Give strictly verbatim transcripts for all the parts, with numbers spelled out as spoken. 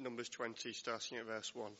Numbers twenty, starting at verse one.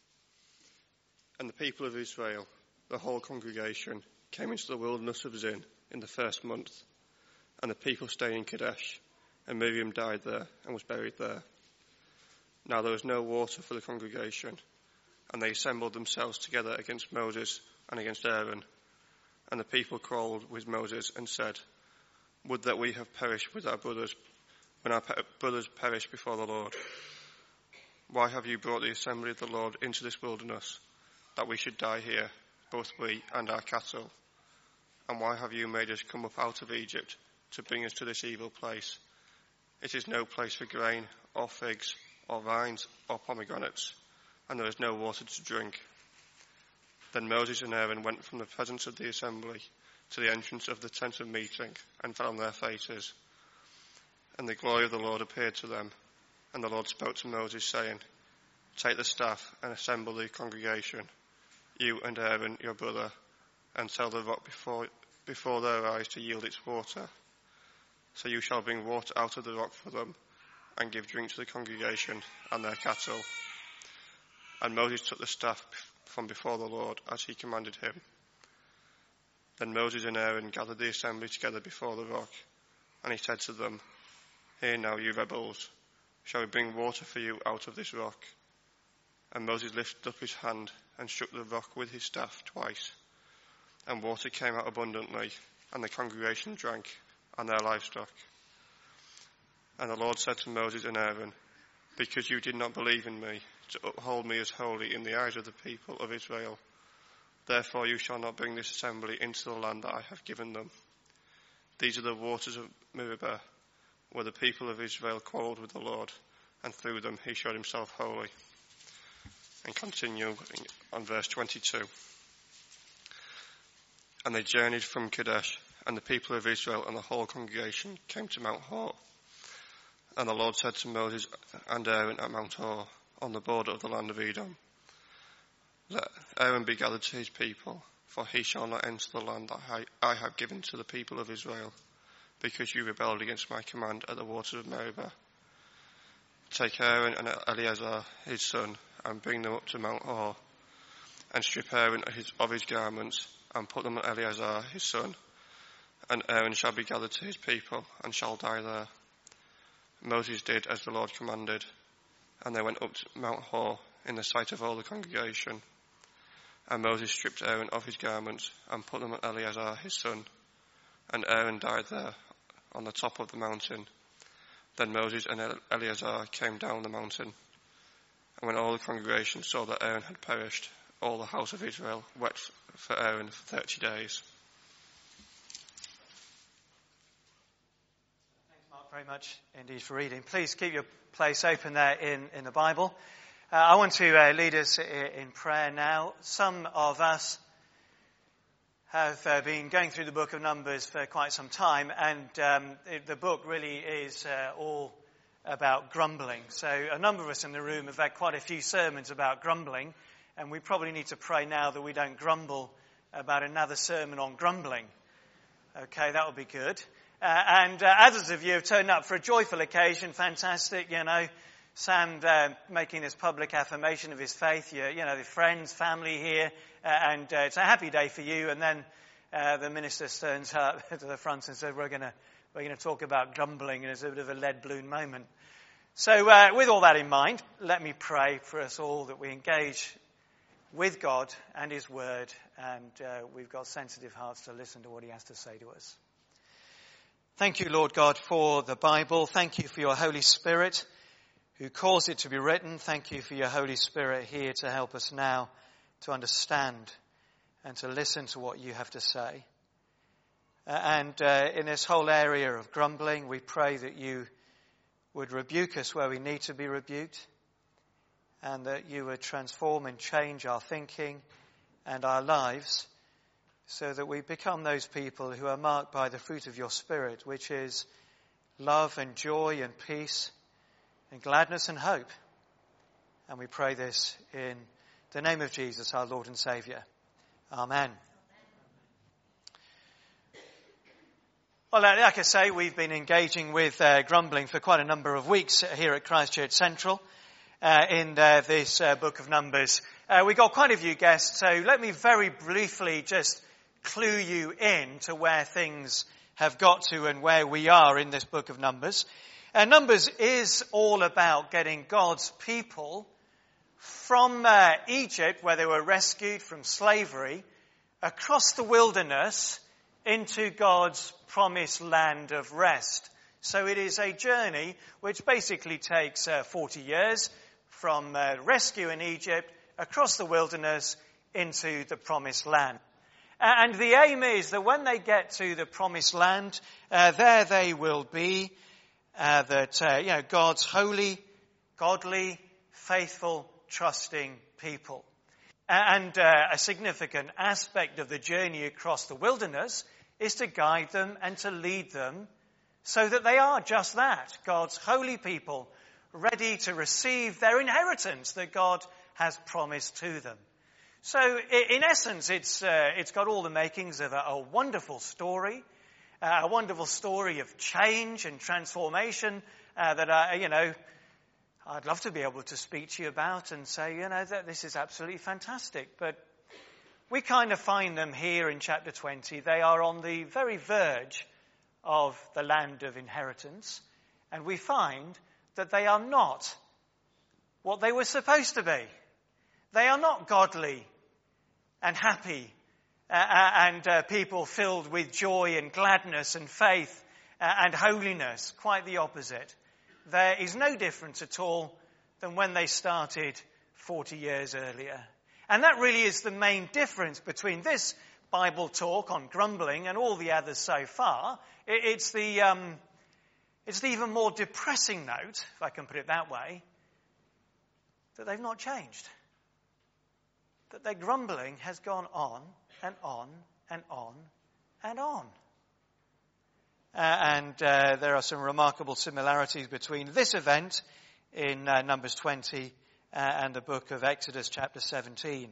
And the people of Israel, the whole congregation, came into the wilderness of Zin in the first month, and the people stayed in Kadesh, and Miriam died there and was buried there. Now there was no water for the congregation, and they assembled themselves together against Moses and against Aaron. And the people quarrelled with Moses and said, "Would that we have perished with our brothers, when our pe- brothers perished before the Lord. Why have you brought the assembly of the Lord into this wilderness, that we should die here, both we and our cattle? And why have you made us come up out of Egypt to bring us to this evil place? It is no place for grain, or figs, or vines, or pomegranates, and there is no water to drink." Then Moses and Aaron went from the presence of the assembly to the entrance of the tent of meeting, and fell on their faces. And the glory of the Lord appeared to them. And the Lord spoke to Moses, saying, "Take the staff and assemble the congregation, you and Aaron your brother, and tell the rock before, before their eyes to yield its water. So you shall bring water out of the rock for them, and give drink to the congregation and their cattle." And Moses took the staff from before the Lord, as he commanded him. Then Moses and Aaron gathered the assembly together before the rock, and he said to them, "Hear now, you rebels, shall we bring water for you out of this rock?" And Moses lifted up his hand and struck the rock with his staff twice, and water came out abundantly, and the congregation drank, and their livestock. And the Lord said to Moses and Aaron, "Because you did not believe in me, to uphold me as holy in the eyes of the people of Israel, therefore you shall not bring this assembly into the land that I have given them. These are the waters of Meribah, where the people of Israel quarrelled with the Lord, and through them he showed himself holy." And continue on verse twenty-two. And they journeyed from Kadesh, and the people of Israel and the whole congregation came to Mount Hor. And the Lord said to Moses and Aaron at Mount Hor, on the border of the land of Edom, "Let Aaron be gathered to his people, for he shall not enter the land that I have given to the people of Israel, because you rebelled against my command at the waters of Meribah. Take Aaron and Eleazar his son, and bring them up to Mount Hor, and strip Aaron of his, of his garments, and put them on Eleazar his son, and Aaron shall be gathered to his people, and shall die there." Moses did as the Lord commanded, and they went up to Mount Hor in the sight of all the congregation. And Moses stripped Aaron of his garments, and put them on Eleazar his son, and Aaron died there on the top of the mountain. Then Moses and Eleazar came down the mountain. And when all the congregation saw that Aaron had perished, all the house of Israel wept for Aaron for thirty days. Thanks, Mark, very much indeed for reading. Please keep your place open there in, in the Bible. Uh, I want to uh, lead us in prayer now. Some of us have uh, been going through the book of Numbers for quite some time, and um, it, the book really is uh, all about grumbling. So a number of us in the room have had quite a few sermons about grumbling, and we probably need to pray now that we don't grumble about another sermon on grumbling. Okay, that would be good. Uh, and uh, others of you have turned up for a joyful occasion. Fantastic, you know. Sam uh, making this public affirmation of his faith. You, you know, the friends, family here. Uh, and uh, it's a happy day for you. And then uh, the minister turns up to the front and says, we're going to we're going to talk about grumbling. And it's a bit of a lead balloon moment. So uh, with all that in mind, let me pray for us all that we engage with God and his word. And uh, we've got sensitive hearts to listen to what he has to say to us. Thank you, Lord God, for the Bible. Thank you for your Holy Spirit who caused it to be written. Thank you for your Holy Spirit here to help us now to understand and to listen to what you have to say. Uh, and uh, in this whole area of grumbling, we pray that you would rebuke us where we need to be rebuked, and that you would transform and change our thinking and our lives, so that we become those people who are marked by the fruit of your Spirit, which is love and joy and peace and gladness and hope. And we pray this in the name of Jesus, our Lord and Saviour. Amen. Well, like I say, we've been engaging with uh, grumbling for quite a number of weeks here at Christchurch Central. uh, in uh, this uh, book of Numbers. Uh, we got quite a few guests, so let me very briefly just clue you in to where things have got to and where we are in this book of Numbers. Uh, Numbers is all about getting God's people from uh, Egypt, where they were rescued from slavery, across the wilderness into God's promised land of rest. So it is a journey which basically takes uh, forty years from uh, rescue in Egypt across the wilderness into the promised land. And the aim is that when they get to the promised land, uh, there they will be, uh, that uh, you know God's holy, godly, faithful, trusting people. And uh, a significant aspect of the journey across the wilderness is to guide them and to lead them so that they are just that, God's holy people, ready to receive their inheritance that God has promised to them. So in essence, it's uh, it's got all the makings of a, a wonderful story, uh, a wonderful story of change and transformation uh, that, uh, you know, I'd love to be able to speak to you about and say, you know, that this is absolutely fantastic. But we kind of find them here in chapter twenty. They are on the very verge of the land of inheritance. And we find that they are not what they were supposed to be. They are not godly and happy uh, and uh, people filled with joy and gladness and faith uh, and holiness. Quite the opposite. There is no difference at all than when they started forty years earlier. And that really is the main difference between this Bible talk on grumbling and all the others so far. It's the, um, it's the even more depressing note, if I can put it that way, that they've not changed. That their grumbling has gone on and on and on and on. Uh, and uh, there are some remarkable similarities between this event in uh, Numbers twenty uh, and the book of Exodus chapter seventeen.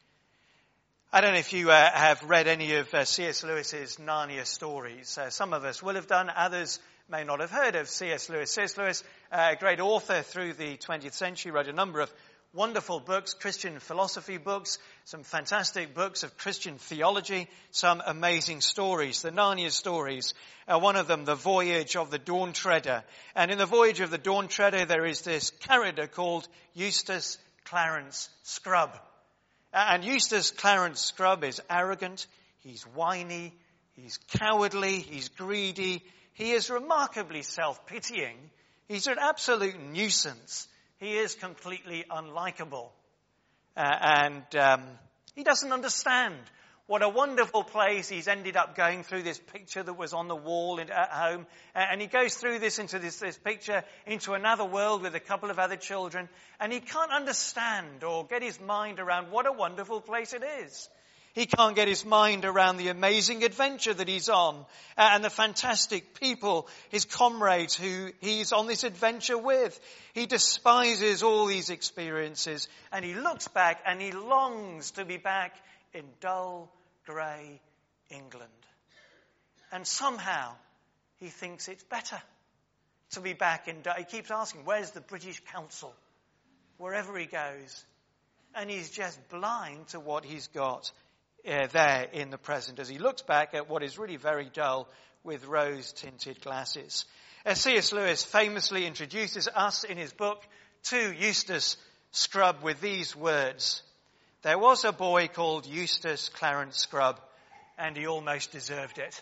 I don't know if you uh, have read any of uh, C S Lewis's Narnia stories. Uh, some of us will have done, others may not have heard of C S Lewis. C S Lewis, uh, a great author through the twentieth century, wrote a number of wonderful books, Christian philosophy books, some fantastic books of Christian theology, some amazing stories. The Narnia stories, uh, one of them, The Voyage of the Dawn Treader. And in The Voyage of the Dawn Treader, there is this character called Eustace Clarence Scrubb. Uh, and Eustace Clarence Scrubb is arrogant, he's whiny, he's cowardly, he's greedy, he is remarkably self-pitying, he's an absolute nuisance. He is completely unlikable. Uh, and um, he doesn't understand what a wonderful place he's ended up going through, this picture that was on the wall in, at home. Uh, and he goes through this into this, this picture into another world with a couple of other children. And he can't understand or get his mind around what a wonderful place it is. He can't get his mind around the amazing adventure that he's on uh, and the fantastic people, his comrades who he's on this adventure with. He despises all these experiences and he looks back and he longs to be back in dull, grey England. And somehow he thinks it's better to be back in... He keeps asking, where's the British Council? Wherever he goes. And he's just blind to what he's got Uh, there in the present as he looks back at what is really very dull with rose-tinted glasses. As C S Lewis famously introduces us in his book to Eustace Scrubb with these words, "There was a boy called Eustace Clarence Scrubb, and he almost deserved it."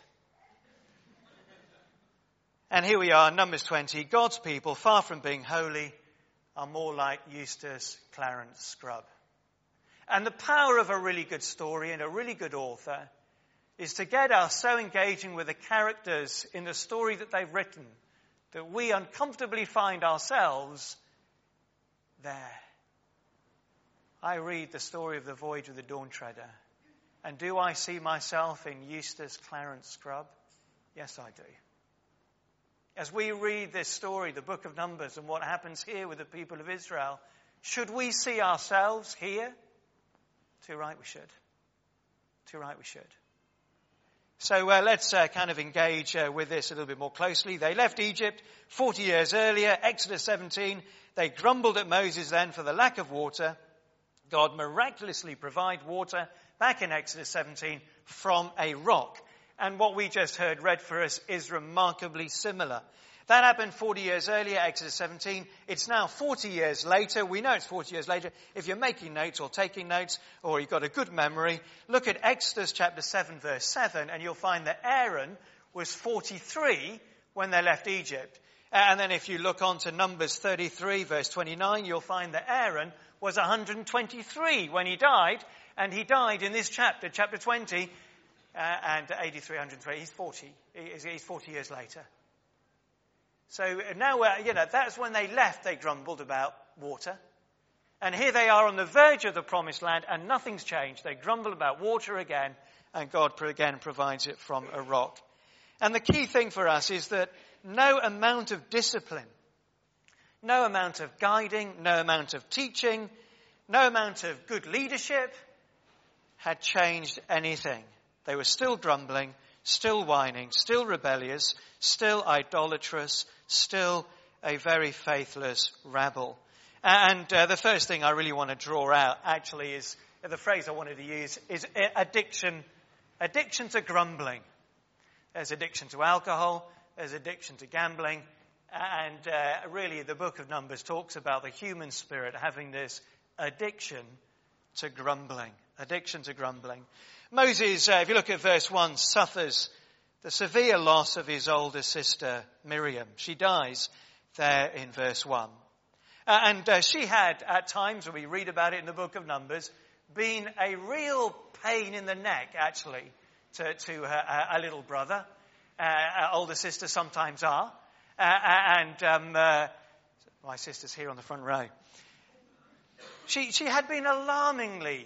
And here we are, Numbers twenty. God's people, far from being holy, are more like Eustace Clarence Scrubb. And the power of a really good story and a really good author is to get us so engaging with the characters in the story that they've written that we uncomfortably find ourselves there. I read the story of the Voyage of the Dawn Treader, and do I see myself in Eustace Clarence Scrubb? Yes, I do. As we read this story, the book of Numbers, and what happens here with the people of Israel, should we see ourselves here? Too right we should. Too right we should. So uh, let's uh, kind of engage uh, with this a little bit more closely. They left Egypt forty years earlier, Exodus seventeen. They grumbled at Moses then for the lack of water. God miraculously provided water back in Exodus seventeen from a rock. And what we just heard read for us is remarkably similar. That happened forty years earlier, Exodus seventeen. It's now forty years later. We know it's forty years later. If you're making notes or taking notes, or you've got a good memory, look at Exodus chapter seven, verse seven, and you'll find that Aaron was forty-three when they left Egypt. And then if you look on to Numbers thirty-three, verse twenty-nine, you'll find that Aaron was one hundred twenty-three when he died, and he died in this chapter, chapter twenty, uh, and eighty-three, one hundred twenty. He's forty. He's forty years later. So now, uh, you know, that's when they left, they grumbled about water. And here they are on the verge of the promised land, and nothing's changed. They grumble about water again, and God again provides it from a rock. And the key thing for us is that no amount of discipline, no amount of guiding, no amount of teaching, no amount of good leadership had changed anything. They were still grumbling, still whining, still rebellious, still idolatrous, still a very faithless rabble. And uh, the first thing I really want to draw out actually is, uh, the phrase I wanted to use is addiction, addiction to grumbling. There's addiction to alcohol, there's addiction to gambling, and uh, really the book of Numbers talks about the human spirit having this addiction to grumbling. Addiction to grumbling. Moses, uh, if you look at verse one, suffers the severe loss of his older sister, Miriam. She dies there in verse one. Uh, and uh, she had, at times, when we read about it in the book of Numbers, been a real pain in the neck, actually, to, to her, uh, a little brother. Uh, her older sisters sometimes are. Uh, and um, uh, my sister's here on the front row. She, she had been alarmingly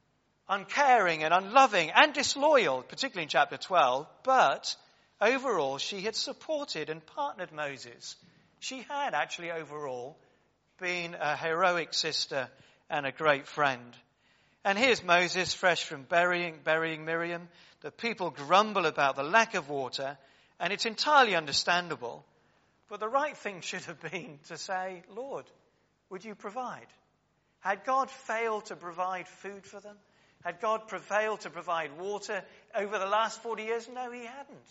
uncaring and unloving and disloyal, particularly in chapter twelve, but overall she had supported and partnered Moses. She had actually overall been a heroic sister and a great friend. And here's Moses, fresh from burying, burying Miriam. The people grumble about the lack of water, and it's entirely understandable. But the right thing should have been to say, Lord, would you provide? Had God failed to provide food for them? Had God failed to provide water over the last forty years? No, he hadn't.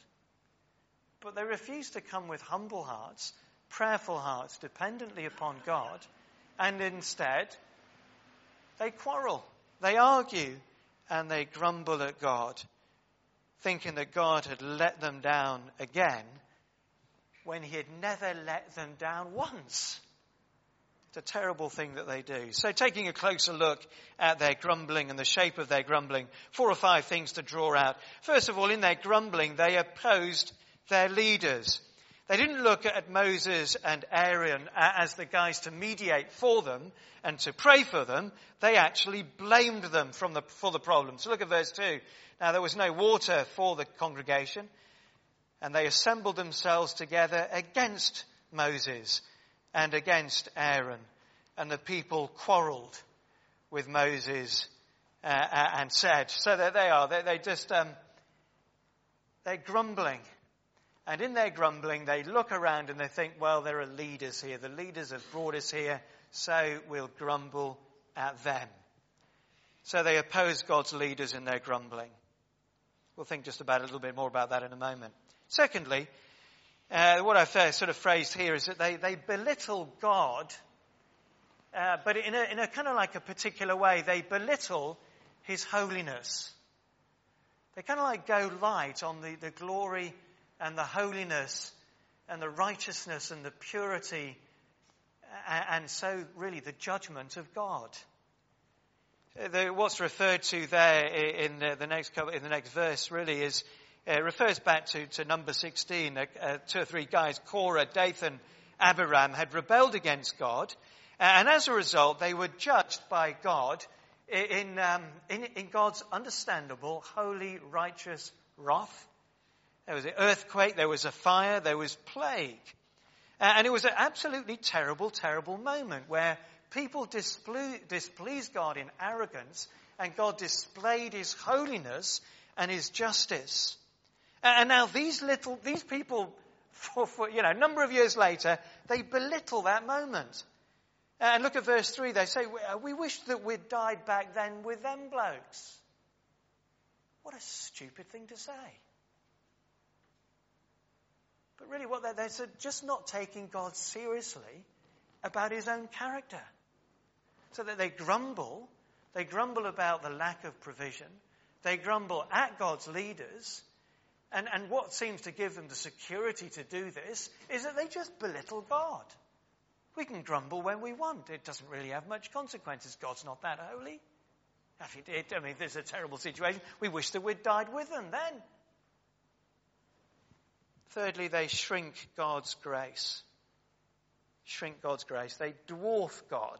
But they refused to come with humble hearts, prayerful hearts, dependently upon God, and instead they quarrel, they argue, and they grumble at God, thinking that God had let them down again when he had never let them down once. It's a terrible thing that they do. So taking a closer look at their grumbling and the shape of their grumbling, four or five things to draw out. First of all, in their grumbling, they opposed their leaders. They didn't look at Moses and Aaron as the guys to mediate for them and to pray for them. They actually blamed them from the, for the problem. So look at verse two. Now there was no water for the congregation, and they assembled themselves together against Moses and against Aaron. And the people quarrelled with Moses uh, and said, so there they are, they, they just, um, they're grumbling. And in their grumbling, they look around and they think, well, there are leaders here. The leaders have brought us here, so we'll grumble at them. So they oppose God's leaders in their grumbling. We'll think just about a little bit more about that in a moment. Secondly, Uh, what I've uh, sort of phrased here is that they, they belittle God, uh, but in a, in a kind of like a particular way. They belittle his holiness. They kind of like go light on the, the glory and the holiness and the righteousness and the purity and, and so really the judgment of God. The, what's referred to there in the, the next in the next verse really is It refers back to, to number sixteen. Uh, uh, two or three guys, Korah, Dathan, Abiram, had rebelled against God. Uh, and as a result, they were judged by God in, um, in, in God's understandable, holy, righteous wrath. There was an earthquake, there was a fire, there was plague. Uh, and it was an absolutely terrible, terrible moment where people disple- displeased God in arrogance, and God displayed his holiness and his justice. And now these little, these people, for, for, you know, a number of years later, they belittle that moment. And look at verse three. They say, we wish that we'd died back then with them blokes. What a stupid thing to say. But really what they're, they're just not taking God seriously about his own character. So that they grumble. They grumble about the lack of provision. They grumble at God's leaders. And, and what seems to give them the security to do this is that they just belittle God. We can grumble when we want. It doesn't really have much consequences. God's not that holy. If he did, I mean, if there's a terrible situation, we wish that we'd died with them then. Thirdly, they shrink God's grace. Shrink God's grace. They dwarf God.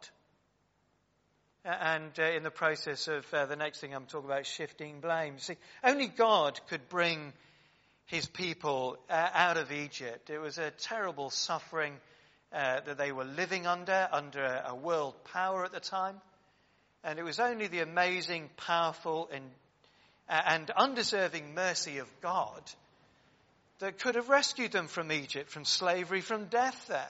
And uh, in the process of uh, the next thing I'm talking about, shifting blame. You see, only God could bring his people uh, out of Egypt. It was a terrible suffering uh, that they were living under, under a world power at the time. And it was only the amazing, powerful, and, uh, and undeserving mercy of God that could have rescued them from Egypt, from slavery, from death there.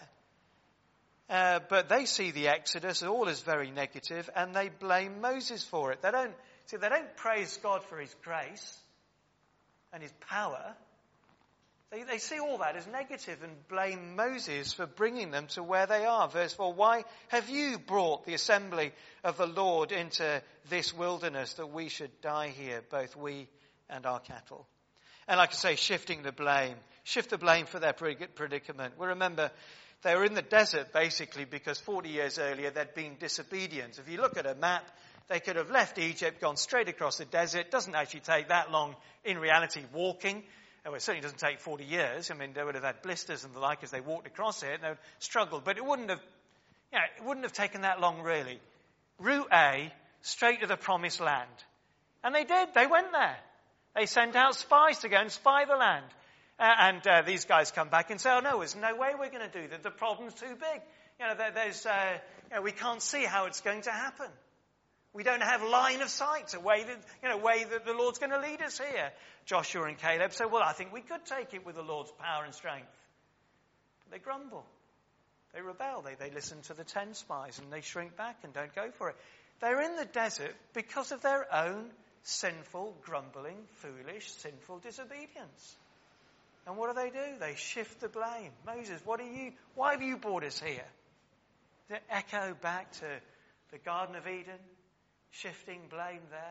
Uh, but they see the Exodus, all is very negative, and they blame Moses for it. They don't, see, they don't praise God for his grace and his power. They, they see all that as negative and blame Moses for bringing them to where they are. Verse four, why have you brought the assembly of the Lord into this wilderness that we should die here, both we and our cattle? And like I say, shifting the blame. Shift the blame for their predicament. We remember they were in the desert basically because forty years earlier they'd been disobedient. If you look at a map, they could have left Egypt, gone straight across the desert. It doesn't actually take that long in reality walking. Well, it certainly doesn't take forty years. I mean, they would have had blisters and the like as they walked across it, and they would struggle. But it wouldn't have, you know, it wouldn't have taken that long, really. Route A, straight to the promised land. And they did. They went there. They sent out spies to go and spy the land. Uh, and uh, these guys come back and say, oh, no, there's no way we're going to do that. The problem's too big. You know, there, there's, uh, you know, we can't see how it's going to happen. We don't have line of sight, a way that, you know, way that the Lord's going to lead us here. Joshua and Caleb say, well, I think we could take it with the Lord's power and strength. But they grumble. They rebel. They, they listen to the ten spies and they shrink back and don't go for it. They're in the desert because of their own sinful, grumbling, foolish, sinful disobedience. And what do they do? They shift the blame. Moses, what are you, why have you brought us here? They echo back to the Garden of Eden. Shifting blame there.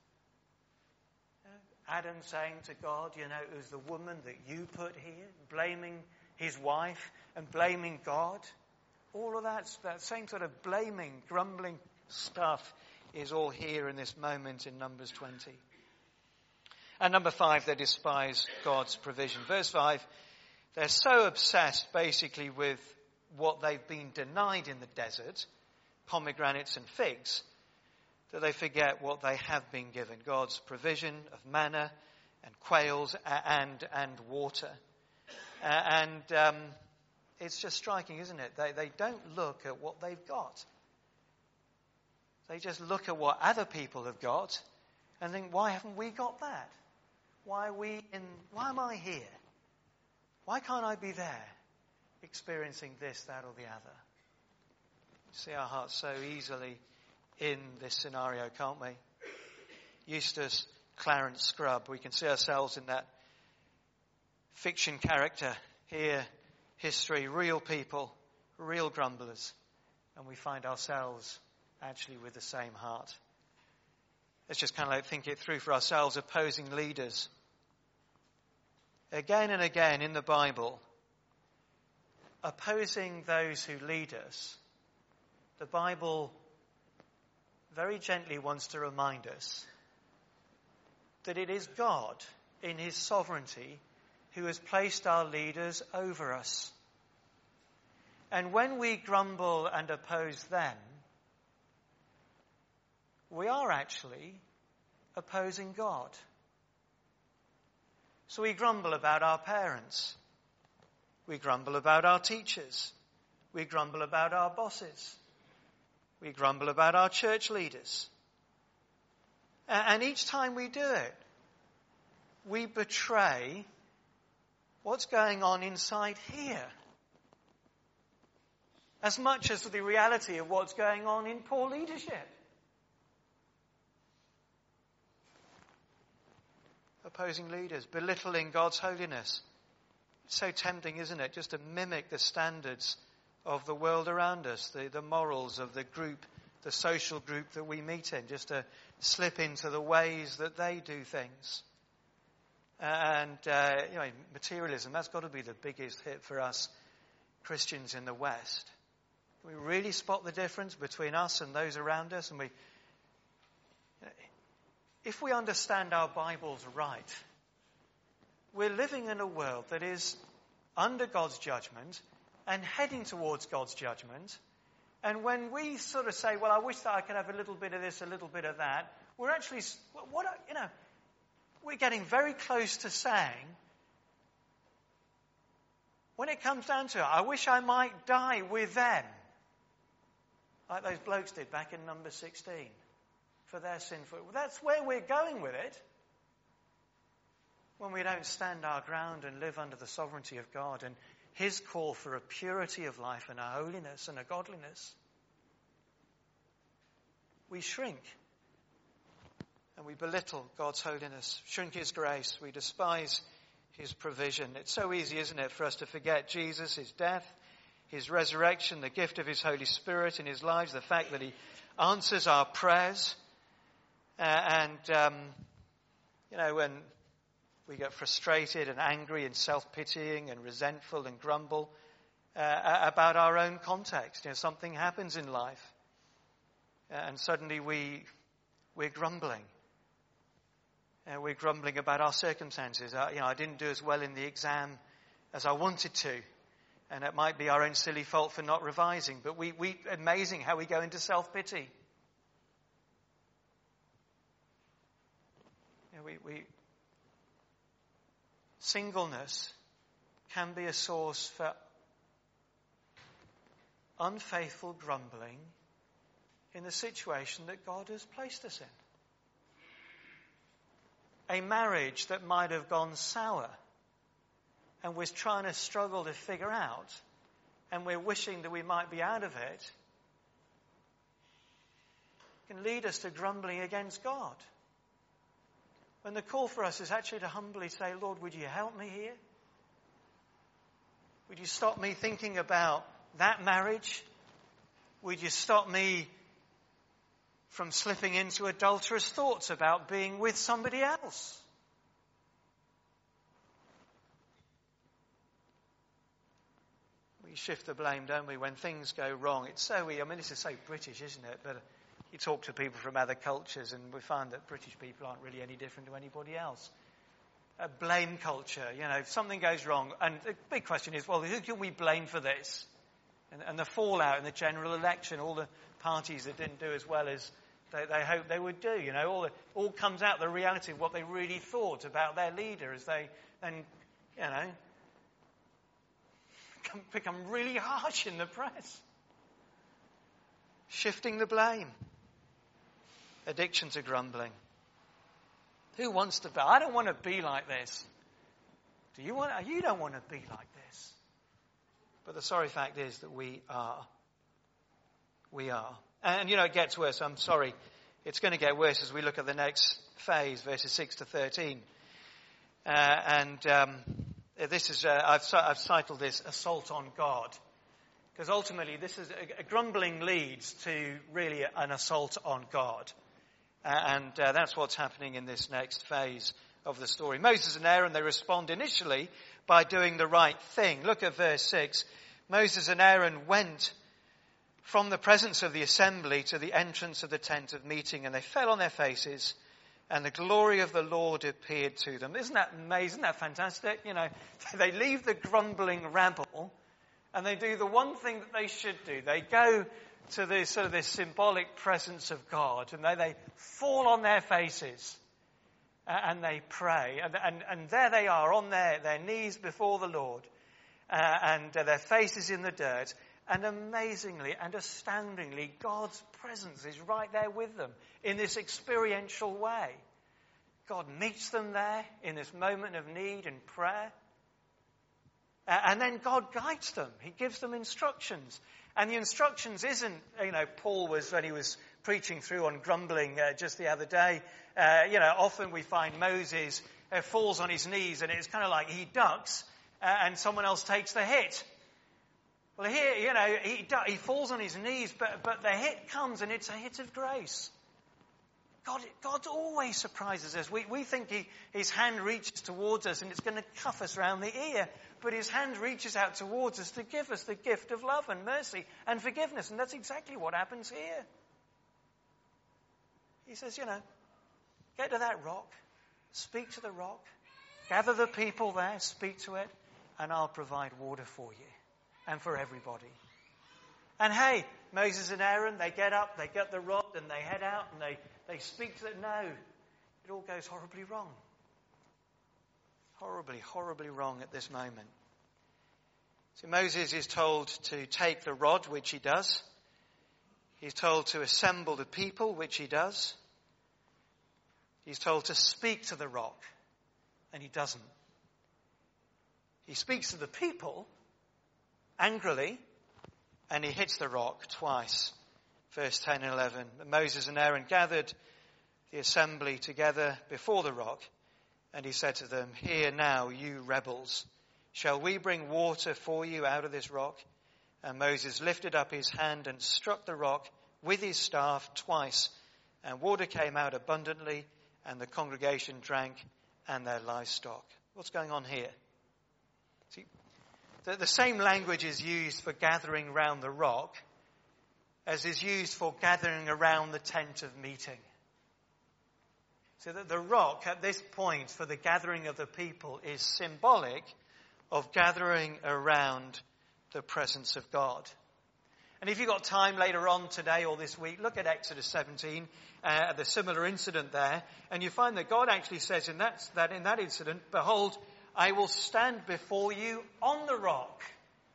Adam saying to God, you know, it was the woman that you put here, blaming his wife and blaming God. All of that, that same sort of blaming, grumbling stuff is all here in this moment in Numbers twenty. And number five, they despise God's provision. Verse five, they're so obsessed basically with what they've been denied in the desert, pomegranates and figs, that they forget what they have been given, God's provision of manna and quails and and water. Uh, and um, it's just striking, isn't it? They, they don't look at what they've got. They just look at what other people have got and think, why haven't we got that? Why are we in, why am I here? Why can't I be there experiencing this, that, or the other? See our hearts so easily in this scenario, can't we? Eustace Clarence Scrubb, we can see ourselves in that fiction character here, history, real people, real grumblers, and we find ourselves actually with the same heart. Let's just kind of like think it through for ourselves, opposing leaders. Again and again in the Bible, opposing those who lead us, the Bible very gently wants to remind us that it is God in his sovereignty who has placed our leaders over us. And when we grumble and oppose them, we are actually opposing God. So we grumble about our parents. We grumble about our teachers. We grumble about our bosses. We grumble about our church leaders. And each time we do it, we betray what's going on inside here, as much as the reality of what's going on in poor leadership. Opposing leaders, belittling God's holiness. It's so tempting, isn't it, just to mimic the standards of the world around us, the, the morals of the group, the social group that we meet in, just to slip into the ways that they do things. And, uh, you know, materialism, that's got to be the biggest hit for us Christians in the West. Can we really spot the difference between us and those around us? And we, if we understand our Bibles right, we're living in a world that is under God's judgment and heading towards God's judgment. And when we sort of say, well, I wish that I could have a little bit of this, a little bit of that, we're actually, what, you know, we're getting very close to saying, when it comes down to it, I wish I might die with them, like those blokes did back in number sixteen, for their sinful. That's where we're going with it. When we don't stand our ground and live under the sovereignty of God and his call for a purity of life and a holiness and a godliness, we shrink and we belittle God's holiness, shrink his grace, we despise his provision. It's so easy, isn't it, for us to forget Jesus, his death, his resurrection, the gift of his Holy Spirit in his lives, the fact that he answers our prayers. Uh, and, um, you know, when we get frustrated and angry and self-pitying and resentful and grumble uh, about our own context. You know, something happens in life uh, and suddenly we, we're grumbling. Uh, we're grumbling about our circumstances. Uh, you know, I didn't do as well in the exam as I wanted to. And it might be our own silly fault for not revising. But we, we amazing how we go into self-pity. You know, we... we Singleness can be a source for unfaithful grumbling in the situation that God has placed us in. A marriage that might have gone sour and we're trying to struggle to figure out, and we're wishing that we might be out of it, can lead us to grumbling against God. When the call for us is actually to humbly say, Lord, would you help me here? Would you stop me thinking about that marriage? Would you stop me from slipping into adulterous thoughts about being with somebody else? We shift the blame, don't we, when things go wrong. It's so, I mean, this is so British, isn't it? But you talk to people from other cultures and we find that British people aren't really any different to anybody else. A blame culture, you know, if something goes wrong. And the big question is, well, who can we blame for this? And, and the fallout in the general election, all the parties that didn't do as well as they, they hoped they would do, you know, all, the, all comes out the reality of what they really thought about their leader as they then, you know, become really harsh in the press. Shifting the blame. Addiction to grumbling. Who wants to be? I don't want to be like this. Do you want? You don't want to be like this. But the sorry fact is that we are. We are. And, you know, it gets worse. I'm sorry. It's going to get worse as we look at the next phase, verses six to thirteen. Uh, and um, this is, uh, I've, I've titled this, Assault on God. Because ultimately, this is a, a grumbling leads to really an assault on God. Uh, and uh, that's what's happening in this next phase of the story. Moses and Aaron, they respond initially by doing the right thing. Look at verse six. Moses and Aaron went from the presence of the assembly to the entrance of the tent of meeting, and they fell on their faces, and the glory of the Lord appeared to them. Isn't that amazing? Isn't that fantastic? You know, they leave the grumbling rabble, and they do the one thing that they should do. They go to this sort of this symbolic presence of God, and they, they fall on their faces uh, and they pray, and, and, and there they are on their, their knees before the Lord, uh, and uh, their faces in the dirt, and amazingly and astoundingly God's presence is right there with them in this experiential way. God meets them there in this moment of need and prayer. Uh, and then God guides them. He gives them instructions. And the instructions isn't, you know, Paul was, when he was preaching through on grumbling uh, just the other day, uh, you know, often we find Moses uh, falls on his knees and it's kind of like he ducks uh, and someone else takes the hit. Well, here, you know, he, he falls on his knees, but, but the hit comes and it's a hit of grace. God, God always surprises us. We, we think he, his hand reaches towards us and it's going to cuff us round the ear. But his hand reaches out towards us to give us the gift of love and mercy and forgiveness. And that's exactly what happens here. He says, you know, get to that rock, speak to the rock, gather the people there, speak to it, and I'll provide water for you and for everybody. And hey, Moses and Aaron, they get up, they get the rod, and they head out, and they, they speak to it. No, it all goes horribly wrong. Horribly, horribly wrong at this moment. So Moses is told to take the rod, which he does. He's told to assemble the people, which he does. He's told to speak to the rock, and he doesn't. He speaks to the people angrily, and he hits the rock twice. Verse ten and eleven. Moses and Aaron gathered the assembly together before the rock, and he said to them, "Hear now, you rebels. Shall we bring water for you out of this rock?" And Moses lifted up his hand and struck the rock with his staff twice, and water came out abundantly, and the congregation drank, and their livestock. What's going on here? See, the, the same language is used for gathering round the rock as is used for gathering around the tent of meeting. So that the rock at this point for the gathering of the people is symbolic of gathering around the presence of God. And if you've got time later on today or this week, look at Exodus seventeen, uh, the similar incident there, and you find that God actually says in that, that in that incident, "Behold, I will stand before you on the rock."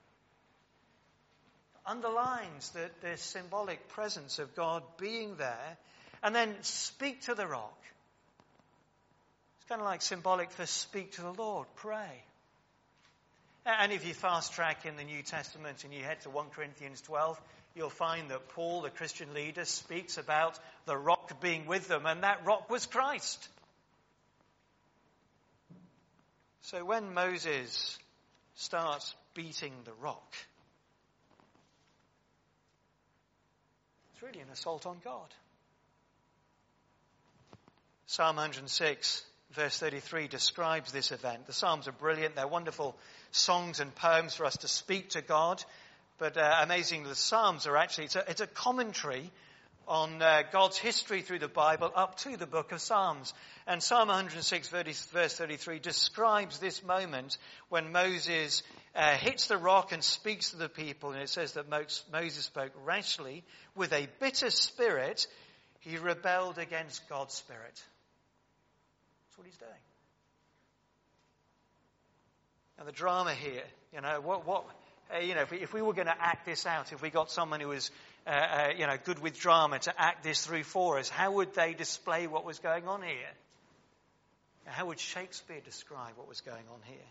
Underlines the, the symbolic presence of God being there, and then speak to the rock. It's kind of like symbolic for speak to the Lord, pray. And if you fast track in the New Testament and you head to First Corinthians twelve, you'll find that Paul, the Christian leader, speaks about the rock being with them, and that rock was Christ. So when Moses starts beating the rock, it's really an assault on God. Psalm one hundred six, verse thirty-three, describes this event. The Psalms are brilliant. They're wonderful songs and poems for us to speak to God. But uh, amazingly, the Psalms are actually, it's a, it's a commentary on uh, God's history through the Bible up to the book of Psalms. And Psalm one hundred six, verse thirty-three, describes this moment when Moses uh, hits the rock and speaks to the people. And it says that Moses spoke rashly with a bitter spirit. He rebelled against God's spirit. That's what he's doing. Now the drama here, you know, what, what, uh, you know, if we, if we were going to act this out, if we got someone who was, uh, uh, you know, good with drama to act this through for us, how would they display what was going on here? How would Shakespeare describe what was going on here?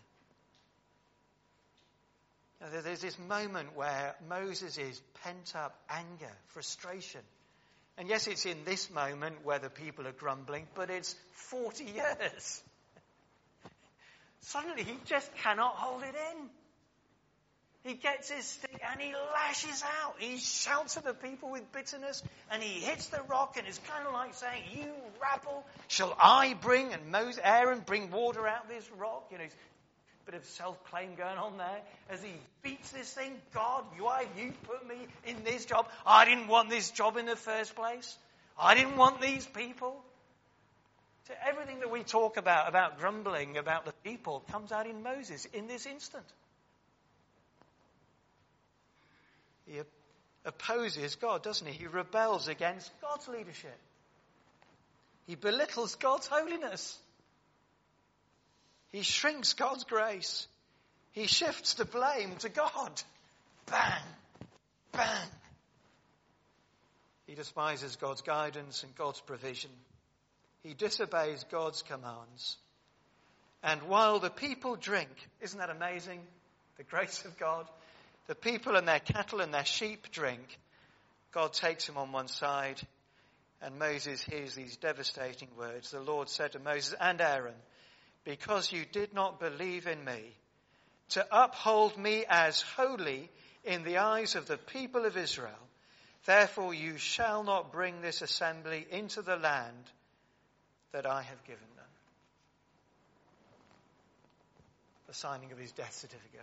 Now, there's this moment where Moses is pent up anger, frustration. And yes, it's in this moment where the people are grumbling, but it's forty years. Suddenly he just cannot hold it in. He gets his stick and he lashes out. He shouts at the people with bitterness and he hits the rock, and it's kind of like saying, "You rabble, shall I bring," and Moses, Aaron bring water out of this rock? You know, bit of self-claim going on there as he beats this thing. "God, why you put me in this job? I didn't want this job in the first place. I didn't want these people." So everything that we talk about, about grumbling, about the people, comes out in Moses in this instant. He opposes God, doesn't he? He rebels against God's leadership. He belittles God's holiness. He shrinks God's grace. He shifts the blame to God. Bang! Bang! He despises God's guidance and God's provision. he disobeys God's commands. And while the people drink, isn't that amazing? The grace of God. The people and their cattle and their sheep drink. God takes him on one side, and Moses hears these devastating words. The Lord said to Moses and Aaron, because you did not believe in me, to uphold me as holy in the eyes of the people of Israel, therefore you shall not bring this assembly into the land that I have given them. The signing of his death certificate.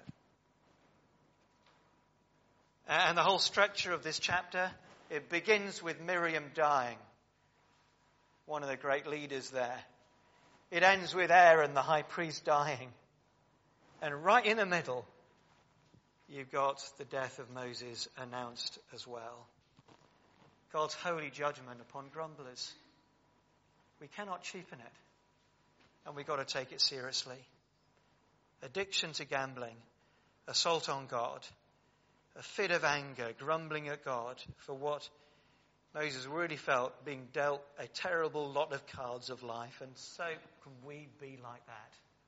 And the whole structure of this chapter, it begins with Miriam dying, one of the great leaders there. It ends with Aaron, the high priest, dying. And right in the middle, you've got the death of Moses announced as well. God's holy judgment upon grumblers. We cannot cheapen it. And we've got to take it seriously. Addiction to gambling, assault on God, a fit of anger, grumbling at God for what Moses really felt being dealt a terrible lot of cards of life. And so can we be like that?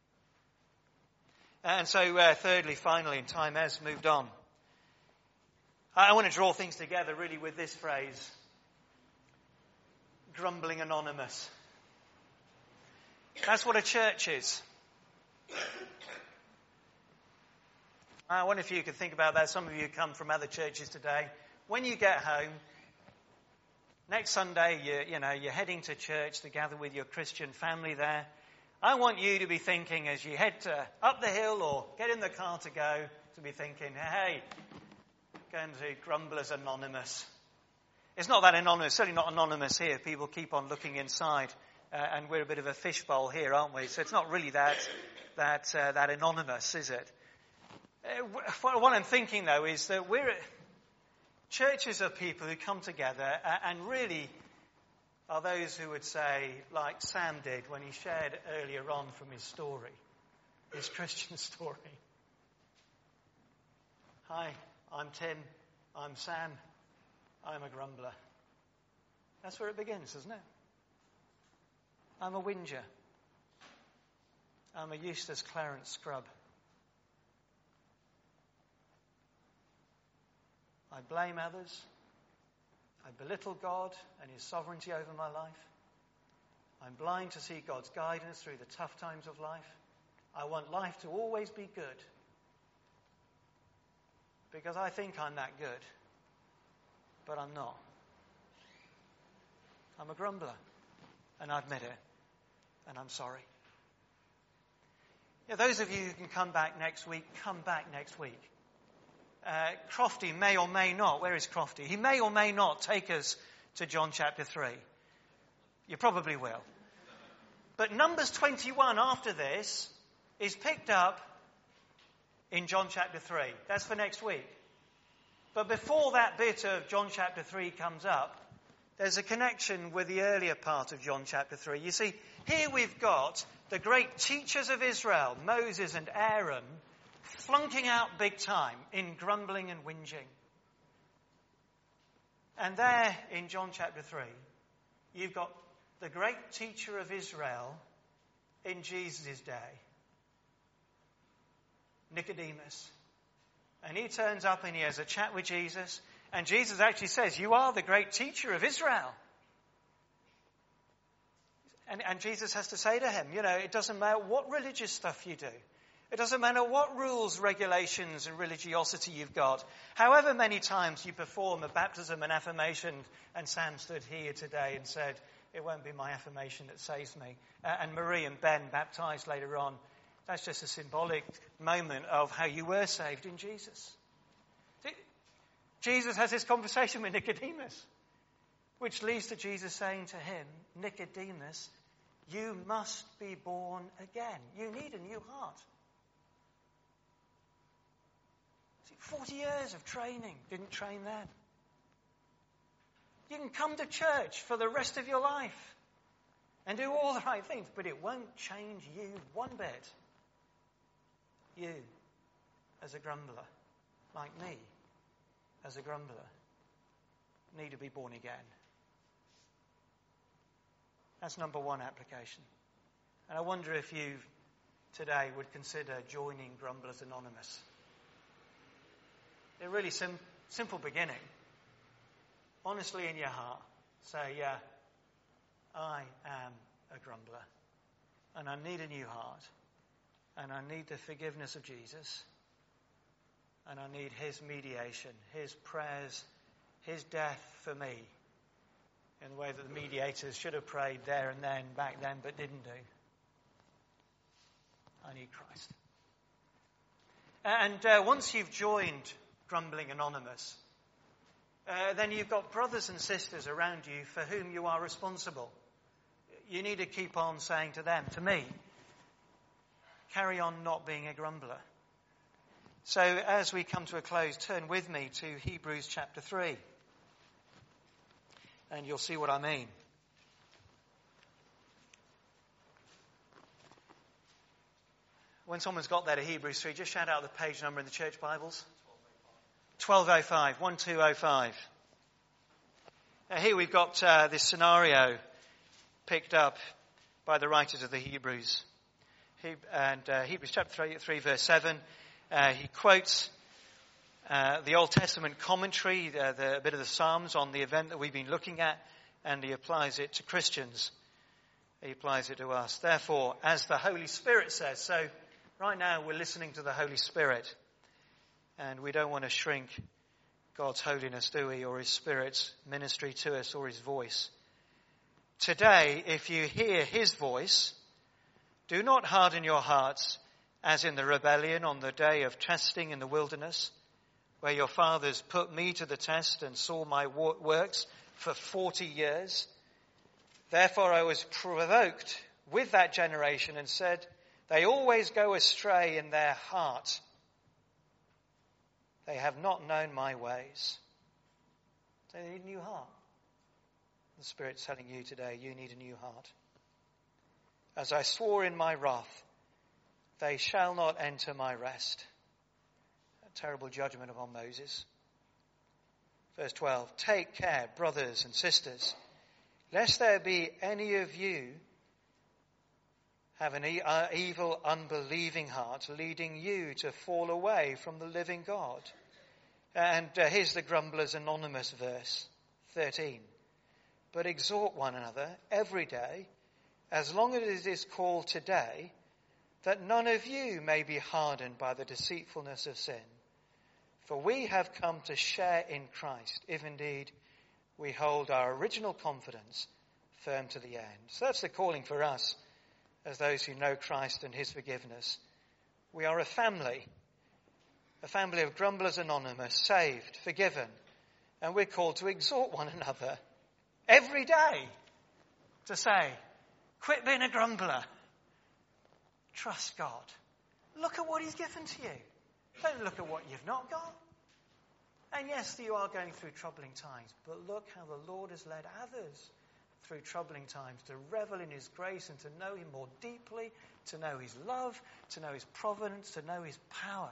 And so uh, thirdly, finally, and time has moved on, I want to draw things together really with this phrase, grumbling anonymous. That's what a church is. I wonder if you could think about that. Some of you come from other churches today. When you get home, next Sunday, you, you know, you're heading to church to gather with your Christian family there. I want you to be thinking as you head to up the hill or get in the car to go, to be thinking, hey, going to Grumblers Anonymous. It's not that anonymous, certainly not anonymous here. People keep on looking inside, uh, and we're a bit of a fishbowl here, aren't we? So it's not really that that uh, that anonymous, is it? Uh, what I'm thinking, though, is that we're churches are people who come together and really are those who would say, like Sam did when he shared earlier on from his story, his Christian story. Hi, I'm Tim. I'm Sam. I'm a grumbler. That's where it begins, isn't it? I'm a whinger. I'm a Eustace Clarence scrub. I blame others. I belittle God and his sovereignty over my life. I'm blind to see God's guidance through the tough times of life. I want life to always be good because I think I'm that good, but I'm not. I'm a grumbler, and I admit it, and I'm sorry. Yeah, those of you who can come back next week, come back next week. Uh, Crofty may or may not, where is Crofty? He may or may not take us to John chapter three. You probably will. But Numbers twenty-one after this is picked up in John chapter three. That's for next week. But before that bit of John chapter three comes up, there's a connection with the earlier part of John chapter three. You see, here we've got the great teachers of Israel, Moses and Aaron, flunking out big time in grumbling and whinging. And there in John chapter three, you've got the great teacher of Israel in Jesus' day, Nicodemus. And he turns up and he has a chat with Jesus. And Jesus actually says, you are the great teacher of Israel. And, and Jesus has to say to him, you know, it doesn't matter what religious stuff you do. It doesn't matter what rules, regulations, and religiosity you've got. However many times you perform a baptism and affirmation, and Sam stood here today and said, it won't be my affirmation that saves me. Uh, and Marie and Ben baptized later on. That's just a symbolic moment of how you were saved in Jesus. See, Jesus has this conversation with Nicodemus, which leads to Jesus saying to him, Nicodemus, you must be born again. You need a new heart. See, forty years of training didn't train them. You can come to church for the rest of your life and do all the right things, but it won't change you one bit. You, as a grumbler, like me, as a grumbler, need to be born again. That's number one application. And I wonder if you today would consider joining Grumblers Anonymous. A really sim- simple beginning. Honestly in your heart, say, yeah, I am a grumbler. And I need a new heart. And I need the forgiveness of Jesus. And I need his mediation, his prayers, his death for me. In the way that the mediators should have prayed there and then, back then, but didn't do. I need Christ. And uh, once you've joined Grumbling Anonymous, uh, then you've got brothers and sisters around you for whom you are responsible. You need to keep on saying to them, to me, carry on not being a grumbler. So as we come to a close, turn with me to Hebrews chapter three. And you'll see what I mean. When someone's got there to Hebrews three, just shout out the page number in the church Bibles. twelve oh five, twelve oh five. Now here we've got uh, this scenario picked up by the writers of the Hebrews. He, and uh, Hebrews chapter three, three verse seven, uh, he quotes uh, the Old Testament commentary, uh, the, a bit of the Psalms on the event that we've been looking at, and he applies it to Christians. He applies it to us. Therefore, as the Holy Spirit says, so right now we're listening to the Holy Spirit, and we don't want to shrink God's holiness, do we, or his Spirit's ministry to us, or his voice. Today, if you hear his voice, do not harden your hearts as in the rebellion on the day of testing in the wilderness, where your fathers put me to the test and saw my works for forty years. Therefore I was provoked with that generation and said, they always go astray in their heart. They have not known my ways. So they need a new heart. The Spirit's telling you today, you need a new heart. As I swore in my wrath, they shall not enter my rest. A terrible judgment upon Moses. Verse twelve, take care, brothers and sisters, lest there be any of you have an e- uh, evil, unbelieving heart, leading you to fall away from the living God. And uh, here's the Grumblers Anonymous verse, thirteen. But exhort one another every day, as long as it is called today, that none of you may be hardened by the deceitfulness of sin. For we have come to share in Christ, if indeed we hold our original confidence firm to the end. So that's the calling for us as those who know Christ and his forgiveness. We are a family, a family of Grumblers Anonymous, saved, forgiven, and we're called to exhort one another every day to say, quit being a grumbler. Trust God. Look at what he's given to you. Don't look at what you've not got. And yes, you are going through troubling times, but look how the Lord has led others through troubling times to revel in his grace and to know him more deeply, to know his love, to know his providence, to know his power,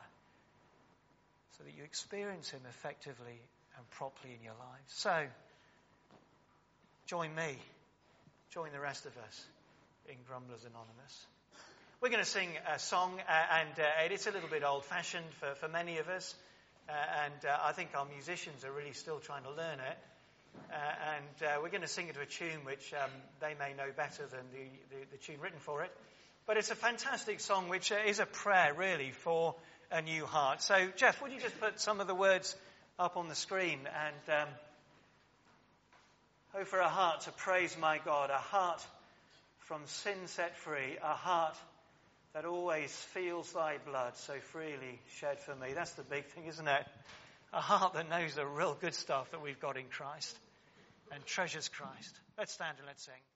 so that you experience him effectively and properly in your lives. So, join me, join the rest of us in Grumblers Anonymous. We're going to sing a song, uh, and uh, it's a little bit old-fashioned for, for many of us, uh, and uh, I think our musicians are really still trying to learn it. Uh, and uh, we're going to sing it to a tune which um, they may know better than the, the, the tune written for it. But it's a fantastic song which uh, is a prayer, really, for a new heart. So, Jeff, would you just put some of the words up on the screen? And um, oh, for a heart to praise my God, a heart from sin set free, a heart that always feels thy blood so freely shed for me. That's the big thing, isn't it? A heart that knows the real good stuff that we've got in Christ and treasures Christ. Let's stand and let's sing.